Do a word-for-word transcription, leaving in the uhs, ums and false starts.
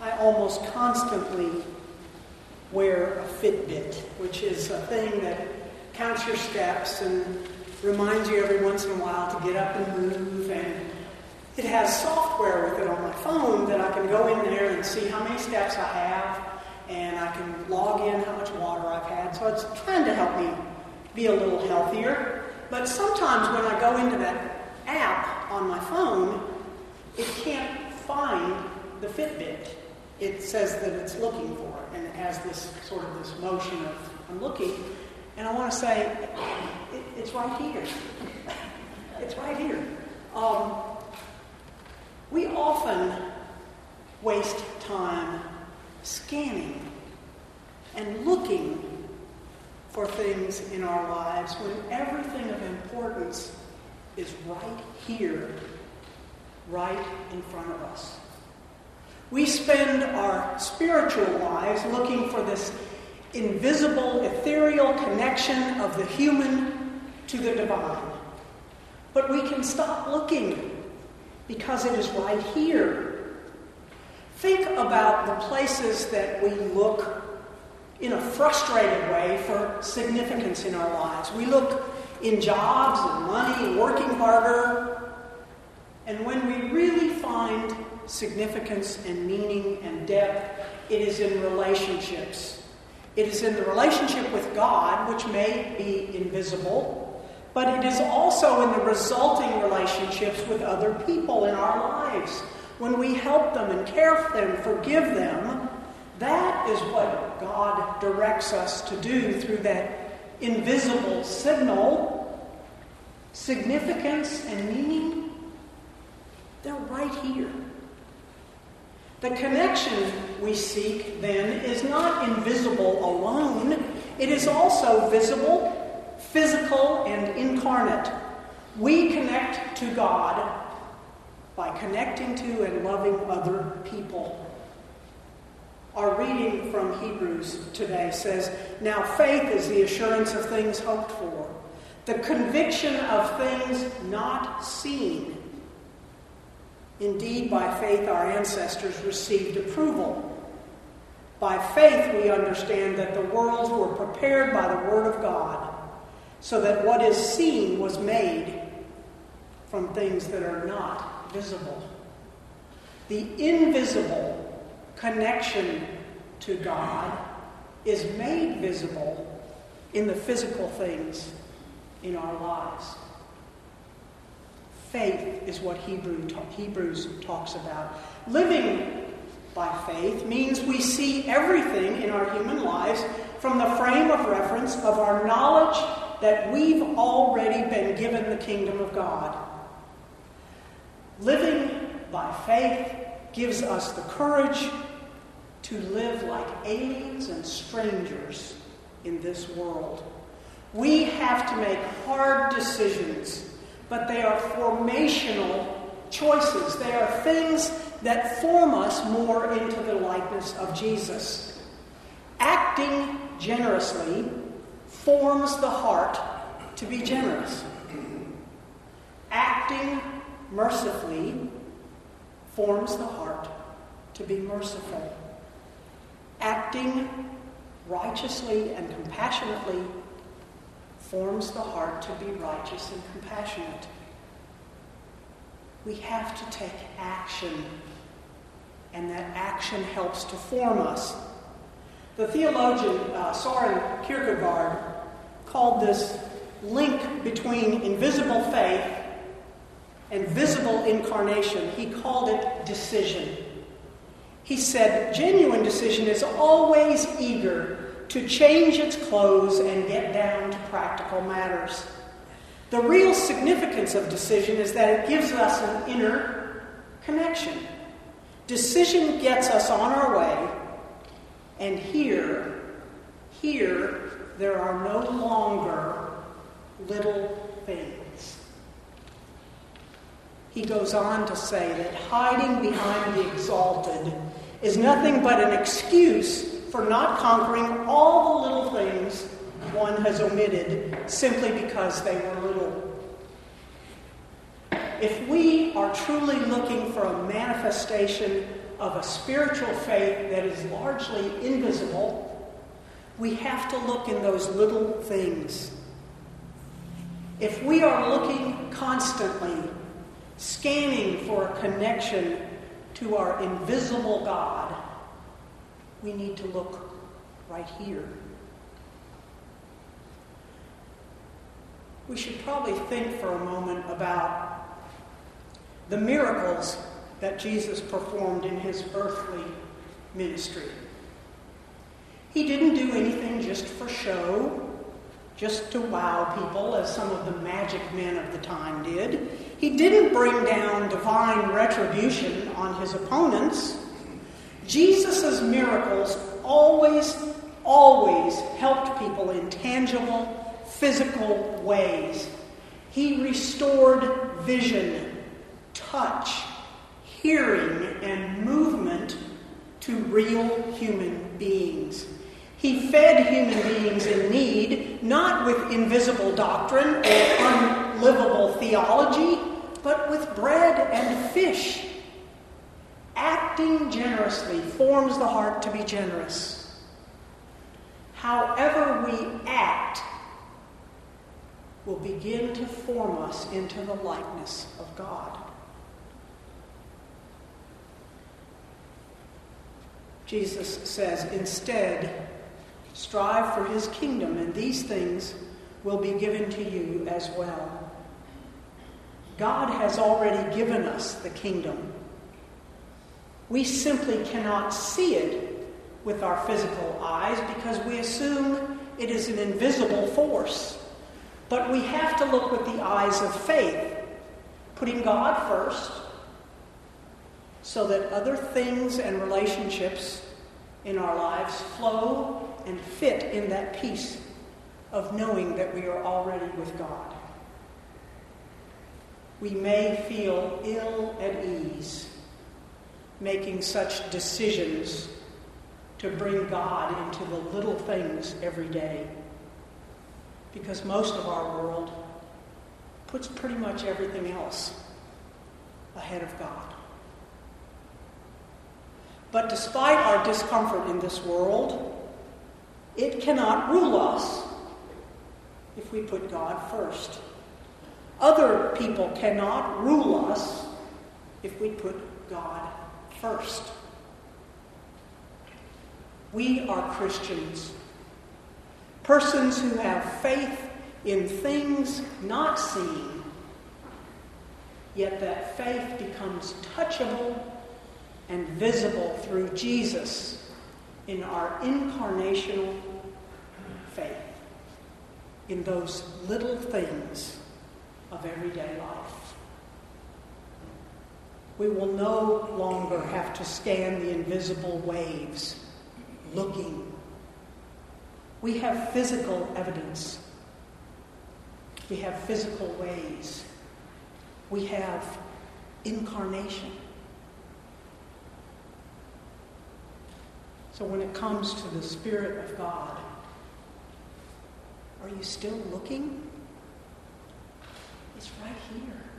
I almost constantly wear a Fitbit, which is a thing that counts your steps and reminds you every once in a while to get up and move. And it has software with it on my phone that I can go in there and see how many steps I have, and I can log in how much water I've had. So it's trying to help me be a little healthier. But sometimes when I go into that app on my phone, it can't find the Fitbit. It says that it's looking for it, and it has this sort of this motion of I'm looking, and I want to say it, it's right here. It's right here. Um, we often waste time scanning and looking for things in our lives when everything of importance is right here, right in front of us. We spend our spiritual lives looking for this invisible, ethereal connection of the human to the divine. But we can stop looking because it is right here. Think about the places that we look in a frustrated way for significance in our lives. We look in jobs and money and working harder. And when we really find significance and meaning and depth, it is in relationships. It is in the relationship with God, which may be invisible, but it is also in the resulting relationships with other people in our lives. When we help them and care for them, forgive them, that is what God directs us to do through that invisible signal. Significance and meaning, they're right here. The connection we seek, then, is not invisible alone. It is also visible, physical, and incarnate. We connect to God by connecting to and loving other people. Our reading from Hebrews today says, "Now faith is the assurance of things hoped for, the conviction of things not seen. Indeed, by faith our ancestors received approval. By faith we understand that the worlds were prepared by the word of God, so that what is seen was made from things that are not visible." The invisible connection to God is made visible in the physical things in our lives. Faith is what Hebrew ta- Hebrews talks about. Living by faith means we see everything in our human lives from the frame of reference of our knowledge that we've already been given the kingdom of God. Living by faith gives us the courage to live like aliens and strangers in this world. We have to make hard decisions, but they are formational choices. They are things that form us more into the likeness of Jesus. Acting generously forms the heart to be generous. Acting mercifully forms the heart to be merciful. Acting righteously and compassionately forms the heart to be righteous and compassionate. We have to take action, and that action helps to form us. The theologian uh, Soren Kierkegaard called this link between invisible faith and visible incarnation, he called it decision. He said, genuine decision is always eager to change its clothes and get down to practical matters. The real significance of decision is that it gives us an inner connection. Decision gets us on our way, and here, here, there are no longer little things. He goes on to say that hiding behind the exalted is nothing but an excuse for not conquering all the little things one has omitted simply because they were little. If we are truly looking for a manifestation of a spiritual faith that is largely invisible, we have to look in those little things. If we are looking constantly, scanning for a connection to our invisible God, we need to look right here. We should probably think for a moment about the miracles that Jesus performed in his earthly ministry. He didn't do anything just for show, just to wow people, as some of the magic men of the time did. He didn't bring down divine retribution on his opponents. Jesus' miracles always, always helped people in tangible, physical ways. He restored vision, touch, hearing, and movement to real human beings. He fed human beings in need, not with invisible doctrine or unlivable theology, but with bread and fish. Acting generously forms the heart to be generous. However we act will begin to form us into the likeness of God. Jesus says, instead, strive for his kingdom, and these things will be given to you as well. God has already given us the kingdom. We simply cannot see it with our physical eyes because we assume it is an invisible force. But we have to look with the eyes of faith, putting God first, so that other things and relationships in our lives flow and fit in that peace of knowing that we are already with God. We may feel ill at ease making such decisions to bring God into the little things every day, because most of our world puts pretty much everything else ahead of God. But despite our discomfort in this world, it cannot rule us if we put God first. Other people cannot rule us if we put God first. We are Christians, persons who have faith in things not seen, yet that faith becomes touchable and visible through Jesus in our incarnational faith, in those little things of everyday life. We will no longer have to scan the invisible waves looking. We have physical evidence. We have physical ways. We have incarnation. So when it comes to the Spirit of God, are you still looking? It's right here.